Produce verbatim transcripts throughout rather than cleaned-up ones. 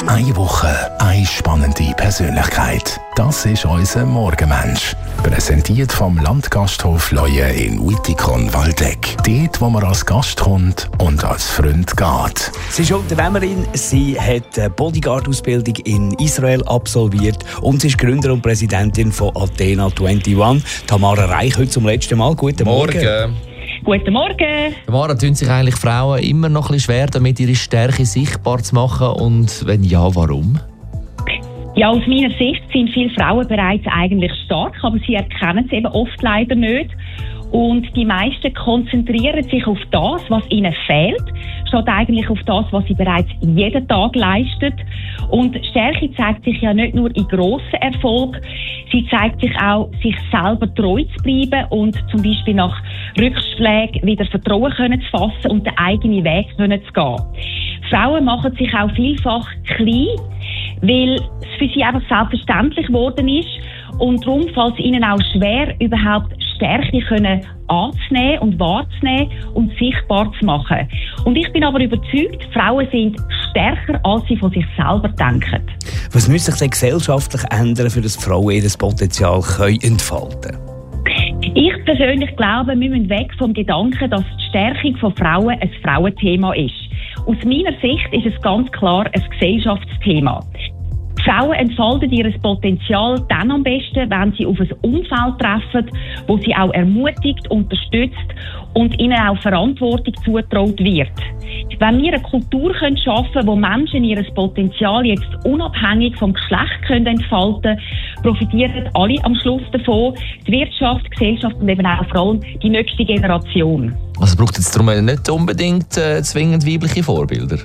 Eine Woche, eine spannende Persönlichkeit. Das ist unser Morgenmensch. Präsentiert vom Landgasthof Leue in Wittikon-Waldeck. Dort, wo man als Gast kommt und als Freund geht. Sie ist Unternehmerin, sie hat eine Bodyguard-Ausbildung in Israel absolviert und sie ist Gründer und Präsidentin von Athena einundzwanzig. Tamara Reich, heute zum letzten Mal. Guten Morgen. Morgen. Guten Morgen. Tamara, tun sich eigentlich Frauen immer noch ein bisschen schwer, damit ihre Stärke sichtbar zu machen? Und wenn ja, warum? Ja, aus meiner Sicht sind viele Frauen bereits eigentlich stark, aber sie erkennen es eben oft leider nicht. Und die meisten konzentrieren sich auf das, was ihnen fehlt, statt eigentlich auf das, was sie bereits jeden Tag leisten. Und Stärke zeigt sich ja nicht nur in grossen Erfolg, sie zeigt sich auch, sich selber treu zu bleiben und zum Beispiel nach Rückschlägen wieder Vertrauen können zu fassen und den eigenen Weg können zu gehen. Frauen machen sich auch vielfach klein, weil es für sie einfach selbstverständlich geworden ist. Und darum fällt es ihnen auch schwer, überhaupt Stärke können anzunehmen und wahrzunehmen und sichtbar zu machen. Und ich bin aber überzeugt, Frauen sind stärker, als sie von sich selber denken. Was müsste sich denn gesellschaftlich ändern, für das Frauen ihr Potenzial können entfalten? Ich persönlich glaube, wir müssen weg vom Gedanken, dass die Stärkung von Frauen ein Frauenthema ist. Aus meiner Sicht ist es ganz klar ein Gesellschaftsthema. Frauen entfalten ihr Potenzial dann am besten, wenn sie auf ein Umfeld treffen, wo sie auch ermutigt, unterstützt und ihnen auch Verantwortung zugetraut wird. Wenn wir eine Kultur schaffen können, wo Menschen ihr Potenzial jetzt unabhängig vom Geschlecht können entfalten, profitieren alle am Schluss davon, die Wirtschaft, die Gesellschaft und eben auch vor allem die nächste Generation. Also braucht es darum nicht unbedingt äh, zwingend weibliche Vorbilder?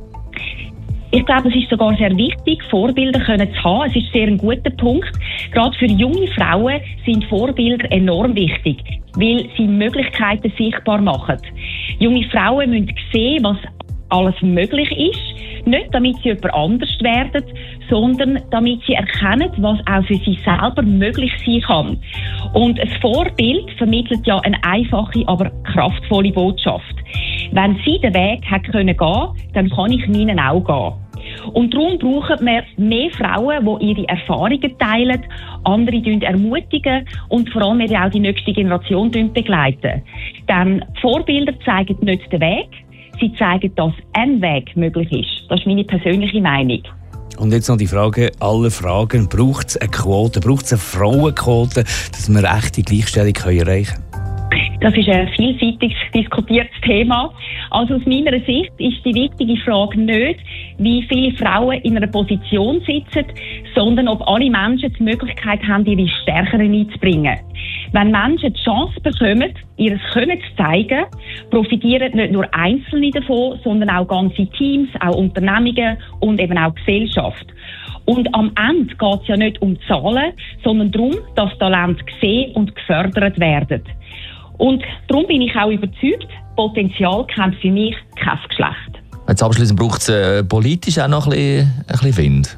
Ich glaube, es ist sogar sehr wichtig, Vorbilder können zu haben. Es ist sehr ein guter Punkt. Gerade für junge Frauen sind Vorbilder enorm wichtig, weil sie Möglichkeiten sichtbar machen. Junge Frauen müssen sehen, was alles möglich ist. Nicht, damit sie jemand anders werden, sondern damit sie erkennen, was auch für sie selber möglich sein kann. Und ein Vorbild vermittelt ja eine einfache, aber kraftvolle Botschaft. Wenn sie den Weg hat können gehen, dann kann ich meinen auch gehen. Und darum brauchen wir mehr Frauen, die ihre Erfahrungen teilen, andere ermutigen und vor allem auch die nächste Generation begleiten. Denn Vorbilder zeigen nicht den Weg, sie zeigen, dass ein Weg möglich ist. Das ist meine persönliche Meinung. Und jetzt noch die Frage aller Fragen. Braucht es eine Quote, braucht es eine Frauenquote, dass wir echte Gleichstellung erreichen können? Das ist ein vielseitig diskutiertes Thema. Also aus meiner Sicht ist die wichtige Frage nicht, wie viele Frauen in einer Position sitzen, sondern ob alle Menschen die Möglichkeit haben, ihre Stärken einzubringen. Wenn Menschen die Chance bekommen, ihr Können zu zeigen, profitieren nicht nur Einzelne davon, sondern auch ganze Teams, auch Unternehmungen und eben auch Gesellschaft. Und am Ende geht es ja nicht um Zahlen, sondern darum, dass Talente gesehen und gefördert werden. Und darum bin ich auch überzeugt, Potenzial kennt für mich kein Geschlecht. Jetzt abschließend braucht es äh, politisch auch noch ein bisschen, ein bisschen Wind.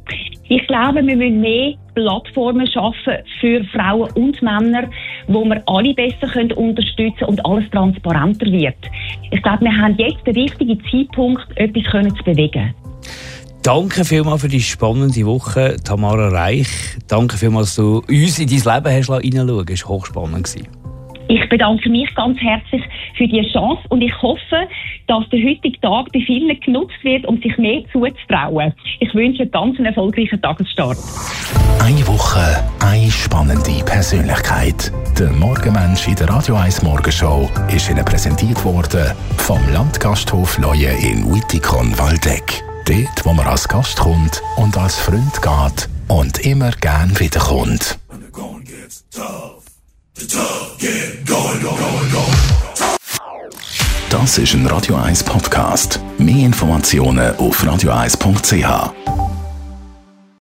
Ich glaube, wir müssen mehr Plattformen schaffen für Frauen und Männer, wo wir alle besser können unterstützen und alles transparenter wird. Ich glaube, wir haben jetzt den richtigen Zeitpunkt, etwas können zu bewegen. Danke vielmals für die spannende Woche, Tamara Reich. Danke vielmals, dass du uns in dein Leben hast hineinschauen. Es war hochspannend. Ich bedanke mich ganz herzlich für diese Chance und ich hoffe, dass der heutige Tag bei vielen genutzt wird, um sich mehr zuzutrauen. Ich wünsche einen ganz erfolgreichen Tagesstart. Eine Woche, eine spannende Persönlichkeit. Der Morgenmensch in der Radio eins Morgenshow ist Ihnen präsentiert worden vom Landgasthof Leue in Wittikon-Waldeck. Dort, wo man als Gast kommt und als Freund geht und immer gern wiederkommt. Das ist ein Radio eins Podcast. Mehr Informationen auf radio eins punkt c h.